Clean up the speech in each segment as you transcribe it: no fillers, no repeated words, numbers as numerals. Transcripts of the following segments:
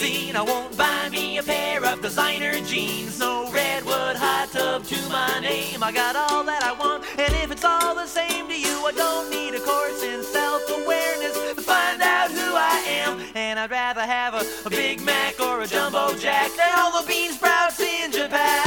scene. I won't buy me a pair of designer jeans, no redwood hot tub to my name. I got all that I want, and if it's all the same to you, I don't need a course in self-awareness to find out who I am. And I'd rather have a Big Mac or a Jumbo Jack than all the bean sprouts in Japan.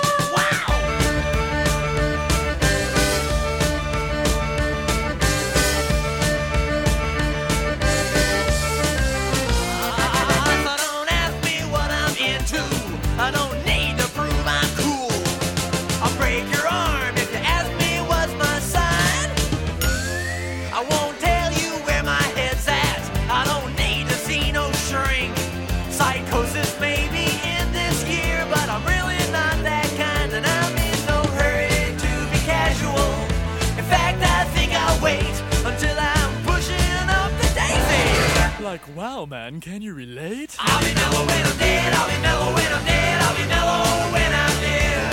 I don't need to prove I'm cool. I'll break your arm if you ask me what's my sign. I won't tell you where my head's at. I don't need to see no shrink. Psychosis may be in this year, but I'm really not that kind, and I'm in no hurry to be casual. In fact, I think I'll wait until I'm pushing up the daisy. Like, wow, man, can you relate? I'll be mellow when I'm dead. I'll be mellow when I'm dead. I'll be mellow when I'm dead.